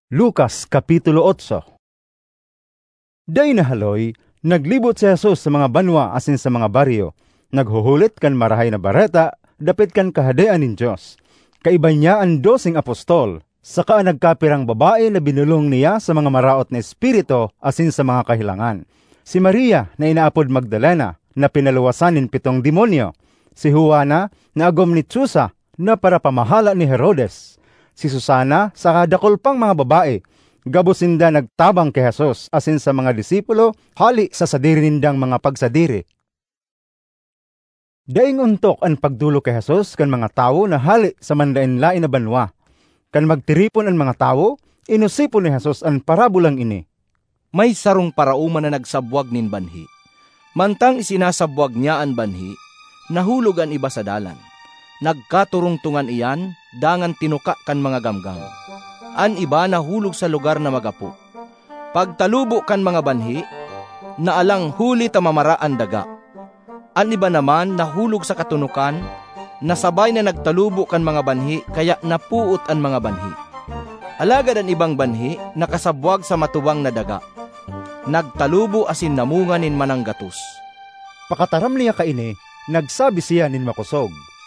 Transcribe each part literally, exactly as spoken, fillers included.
Lucas Kapitulo eight. Day nahaloy, naglibot si Jesus sa mga banwa asin sa mga baryo, naghuhulit kan marahay na bareta, dapit kan kahadean nin Diyos. Kaiba niya ang dosing apostol, saka nagkapirang babae na binulong niya sa mga maraot na espiritu asin sa mga kahilangan. Si Maria na inaapod Magdalena, na pinaluwasan nin pitong demonyo. Si Juana na agom ni Chusa, na para pamahala ni Herodes. Si Susana sa dakol pang mga babae, gabusinda nagtabang kay Jesus asin sa mga disipulo, hali sa sadiri nindang mga pagsadiri. Daing untok ang pagdulo kay Jesus kan mga tao na hali sa mandainlain na banwa. Kan magtiripon ang mga tao, inusipon ni Jesus ang parabulang ini. May sarong parauman na nagsabwag nin banhi. Mantang isinasabwag niya ang banhi, nahulog ang iba sa dalan. Nagkaturungtungan iyan, dangan tinuka kan mga gamgam. An iba nahulog sa lugar na magapu. Pagtalubo kan mga banhi, naalang huli tamamaraan daga. An iba naman nahulog sa katunukan, nasabay na nagtalubo kan mga banhi, kaya napuot ang mga banhi. Alagad ang ibang banhi, nakasabwag sa matubang na daga. Nagtalubo asin namunga nin mananggatos. Pakataram niya kaini, nagsabi siya nin makusog.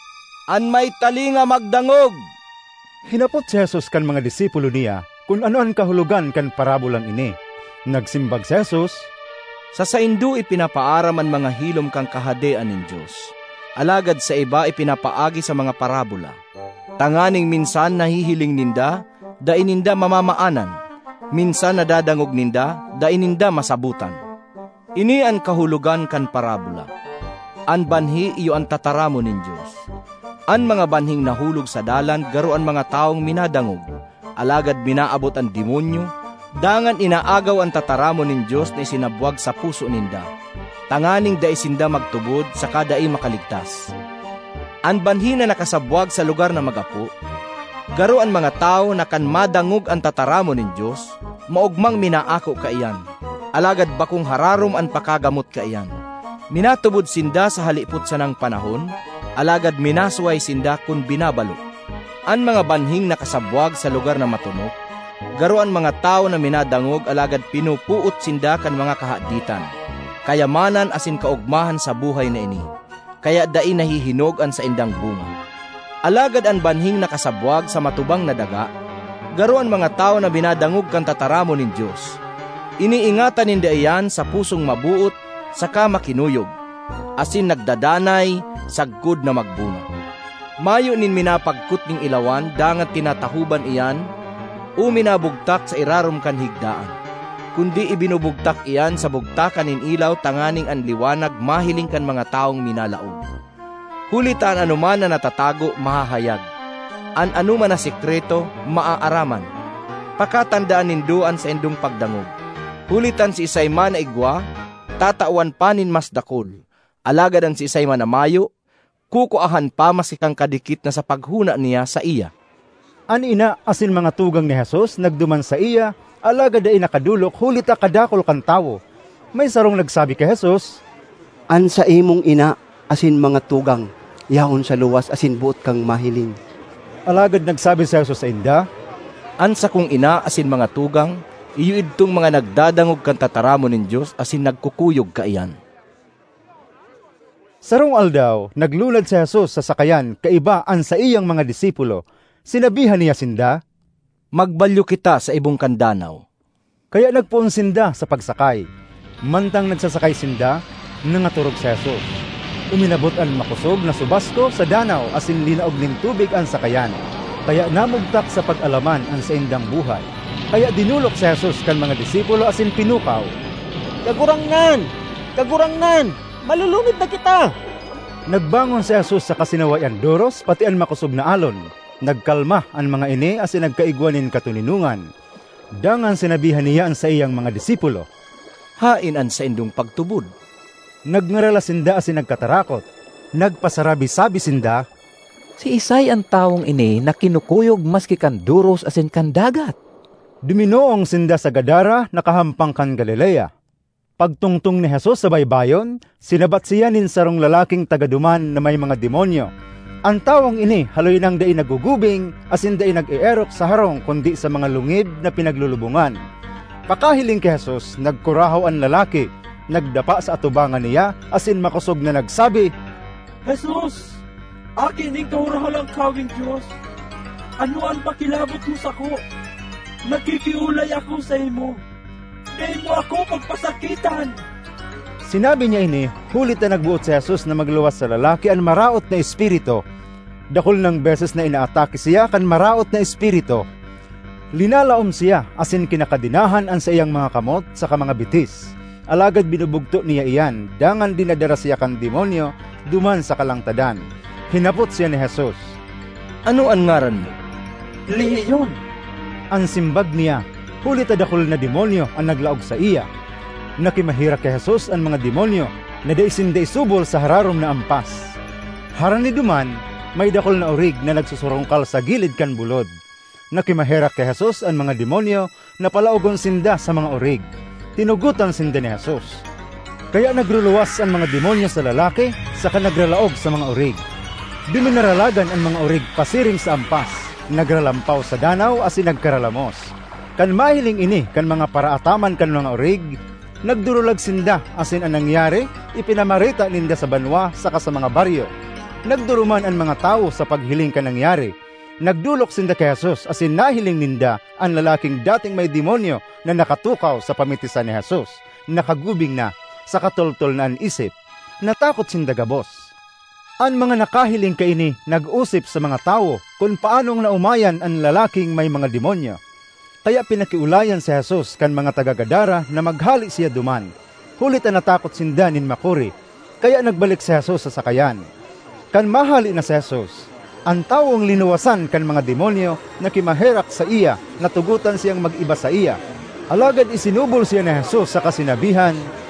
An may talinga magdangog. Hinapot si Jesus kan mga disipulo niya kung ano ang kahulugan kan parabulang ini. Nagsimbag si Jesus, sa saindu ipinapaaram ang mga hilom kang kahadean nin Diyos. Alagad sa iba ipinapaagi sa mga parabola. Tanganing minsan nahihiling ninda, dain ninda mamamaanan. Minsan nadadangog ninda, dain ninda masabutan. Ini ang kahulugan kan parabola. An banhi iyo ang tataramo nin Diyos. An mga banhing nahulog sa dalan, garo ang mga taong minadangog. Alagad minaabot ang demonyo, dangan inaagaw ang tataramo nin Diyos na isinabwag sa puso ninda. Tanganing da isinda magtubod, saka da'i makaligtas. An banhi na nakasabwag sa lugar na magapu, garo ang mga tao na kan madangog ang tataramo nin Diyos, maugmang minaako kaiyan. Alagad bakong hararom ang pakagamot kaiyan. Minatubod sinda sa halipot sa ng panahon, alagad minasway sinda kun binabalo. An mga banhing nakasabwag sa lugar na matunok, garo ang mga tao na minadangog, alagad pinupuot sinda kan mga kahaditan. Kayamanan asin kaugmahan sa buhay na ini, kaya dai nahihinog an sa indang bunga. Alagad ang banhing nakasabwag sa matubang na daga, garo ang mga tao na binadangog kan tataramo nin Diyos. Iniingatan ninda iyan sa pusong mabuot, saka makinuyog, asin nagdadanay, saggod na magbunga. Mayo nin minapagkut ning ilawan, dangat tinatahuban iyan, o minabugtak sa irarom kan higdaan. Kundi ibinubugtak iyan sa bugtakan nin ilaw, tanganing ang liwanag mahiling kan mga taong minalaog. Hulitan anuman na natatago, mahahayag. An anuman na sikreto, maaaraman. Pakatandaan ninduan sa indong pagdangog. Hulitan si isay man na igwa, tatawan panin mas dakol. Alagad ang si isay man na mayo, kukuahan pa masikang kadikit na sa paghuna niya sa iya. An ina asin mga tugang ni Jesus nagduman sa iya, alagad ay nakadulok, hulita kadakol kan tawo. May sarong nagsabi kay Jesus, an sa imong ina asin mga tugang, yaon sa luwas asin buot kang mahiling. Alagad nagsabi si Jesus sa inda, an sa kong ina asin mga tugang, iyo idtong mga nagdadangog kan tataramo nin Diyos asin nagkukuyog kaiyan. Sarong aldaw, naglunad si Jesus sa sakayan, kaiba an sa iyang mga disipulo. Sinabihan niya sinda, magbalyo kita sa ibong kandanaw. Kaya nagpuon sinda sa pagsakay. Mantang nagsasakay sinda, nangaturog si Jesus. Uminabot ang makusog na subasko sa danaw asin linaog ning tubig ang sakayan. Kaya namugtak sa pag-alaman ang sa indang buhay. Kaya dinulok si Jesus kan mga disipulo asin pinukaw. Kagurangnan! Kagurangnan! Malulunod na kita! Nagbangon si Jesus sa kasinawayan doros, pati ang makusog na alon. Nagkalma ang mga ini asin nagkaigwanin katuninungan. Dangan sinabihan niya ang sa iyang mga disipulo, hain an sa indong pagtubod. Nagngarala sinda asin nagkatarakot. Nagpasarabi-sabi sinda, si isay ang taong ini na kinukuyog maski kan duros asin kan dagat. Duminoong sinda sa Gadara, nakahampang kan Galilea. Pagtungtong ni Jesus sa baybayon, sinabat siya nin sarong lalaking tagaduman na may mga demonyo. Ang tawong ini haloy nang dai nagugubing, asin dai nag-eerok sa harong kundi sa mga lungib na pinaglulubungan. Pakahiling kay Jesus, nagkurahaw ang lalaki, nagdapa sa atubangan niya, asin makusog na nagsabi, Jesus, akin ikaw rahalang kawing Diyos. Ano ang pakilabot mo sa ko? Nakikiulay ako sa imo. Dahil mo ako pagpasakitan. Sinabi niya ini, hulit na nagbuot si Jesus na magluwas sa lalaki ang maraot na espiritu. Dakol ng beses na inaatake siya kan maraot na espiritu. Linalaom siya, asin kinakadinahan ang sa iyang mga kamot sa mga bitis. Alagad binubugto niya iyan, dangan dinadara siya kan demonyo, duman sa kalangtadan. Hinapot siya ni Jesus, Ano ang ngaran mo? Leon. ang simbag niya, hulit na dakol na demonyo ang naglaog sa iya. Nakimahira kay Jesus ang mga demonyo, na daisinday subol sa hararom na ampas. Haran ni duman, may dakol na urig na nagsusurungkal sa gilid kan bulod. Nakimahira kay Jesus ang mga demonyo, na palaugon sinda sa mga urig. Tinugutan sinda ni Jesus. Kaya nagruluwas ang mga demonyo sa lalaki, saka nagralaog sa mga urig. Diminaralagan ang mga urig pasiring sa ampas, nagralampaw sa danaw asin nagkaralamos. Kan mahiling ini kan mga paraataman kan mga urig, nagdurulag sinda asin ang nangyari, ipinamarita ninda sa banwa saka sa mga baryo. Nagduruman ang mga tao sa paghiling kan nangyari. Nagdulok sinda kay Jesus asin nahiling ninda ang lalaking dating may demonyo na nakatukaw sa pamitisan ni Jesus. Nakagubing na, sa katultol na ang isip. Natakot sinda gabos. Ang mga nakahiling kaini nag-usip sa mga tao kung paanong naumayan ang lalaking may mga demonyo. Kaya pinakiulayan si Jesus kan mga taga-Gadara na maghali siya duman. Hulit na natakot sinda nin makuri, kaya nagbalik si Jesus sa sakayan. Kan mahali na si Jesus, ang taong linuwasan kan mga demonyo na kimaherak sa iya, natugutan siyang mag-iba sa iya. Alagad isinubol siya ni Jesus sa kasinabihan,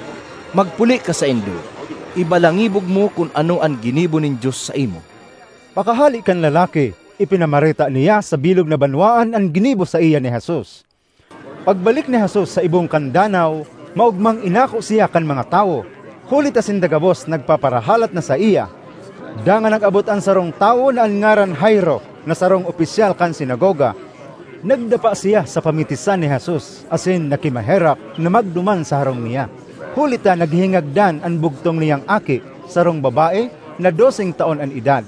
Magpuli ka sa indo. Ibalangibog mo kung ano ang ginibo ng Diyos sa imo. Pakahali kan lalaki, ipinamarita niya sa bilog na banwaan ang ginibo sa iya ni Jesus. Pagbalik ni Jesus sa ibong kandanaw, maugmang inako siya kan mga tao. Hulit asindagabos nagpaparahalat na sa iya. Dangan nag-abot ang sarong tao na ang ngaran Jairo, na sarong opisyal kan sinagoga. Nagdapa siya sa pamitisan ni Jesus, asin nakimaherap na magduman sa harong niya. Hulita naghingagdan ang bugtong niyang aki, sarong babae na dosing taon ang edad.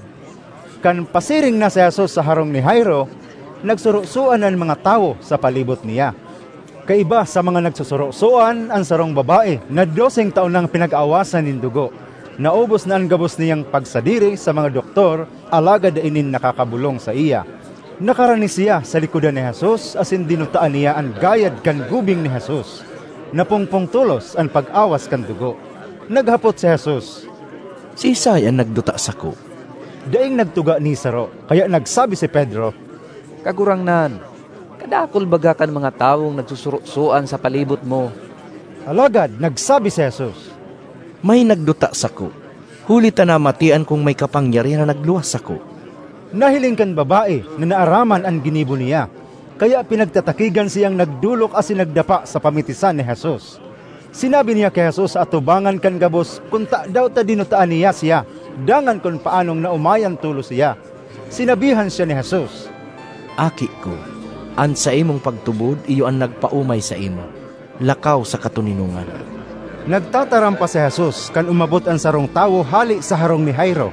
Kan pasiring na si Jesus sa harong ni Jairo, nagsurusuan ang mga tao sa palibot niya. Kaiba sa mga nagsusurusuan ang sarong babae na dosing taon nang pinag-awasan ng dugo. Naubos na ang gabos niyang pagsadiri sa mga doktor, alagad inin nakakabulong sa iya. Nakarani siya sa likodan ni Jesus, asin dinutaan niya ang gayad kan gubing ni Jesus. Napungpong tulos ang pag-awas kan dugo. Naghapot si Jesus, Si Isay ang nagduta sa ko. daing nagtuga ni Saro, kaya nagsabi si Pedro, Kagurangnan, kadakol baga kan mga taong nagsusurusuan sa palibot mo. alagad nagsabi si Jesus, May nagduta sa ko. Hulit na matian kung may kapangyarihan na nagluwas sa ko. nahiling kan babae na naaraman ang ginibo niya, kaya pinagtatakigan siyang nagdulok asin nagdapa sa pamitisan ni Jesus. Sinabi niya kay Jesus sa atubangan kan gabos kung ta daw ta dinutaan niya siya, dangan kung paanong naumayan tulo siya. Sinabihan siya ni Jesus, Aki ko, an sa imong pagtubod, iyo ang nagpaumay sa imo. Lakaw sa katuninungan. Nagtataram pa si Jesus kan umabot ang sarong tao hali sa harong ni Jairo.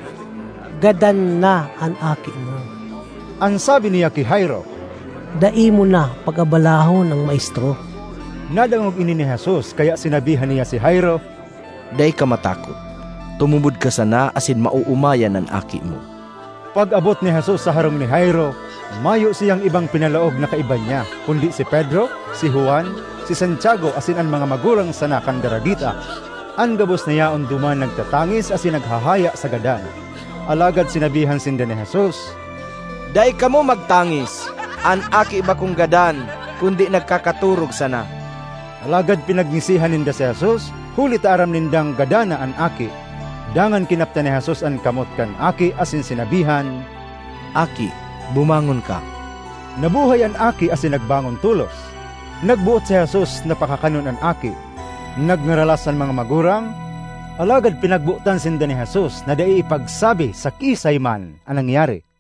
Gadan na ang aki mo. Ang sabi niya kay Jairo, Dai mo na pag-abalahon ng maestro. nadangog ini ni Jesus, kaya sinabihan niya si Jairo, Day ka matakot. Tumubod ka sana asin mauumayan ang aki mo. Pag-abot ni Jesus sa harong ni Jairo, mayo siyang ibang pinalaog na kaiban niya, kundi si Pedro, si Juan, si Santiago asin ang mga magurang sana kan daragita. Ang gabos niya on duman nagtatangis asin naghahaya sa gadan. Alagad sinabihan sinda ni Jesus, Day ka mo magtangis. An aki ba kong gadan, kundi nagkakaturog sana. alagad pinagnisihan ninda si Jesus, hulit aram nindang gadana ang aki. Dangan kinapta ni Jesus ang kamot kan aki asin sinabihan, Aki, bumangon ka. nabuhay ang aki asin nagbangon tulos. Nagbuot si Jesus na pakakanon ang aki. Nagnaralas ang mga magurang, Alagad pinagbutan sinda ni Jesus na dai ipagsabi sa kisay man ang nangyari.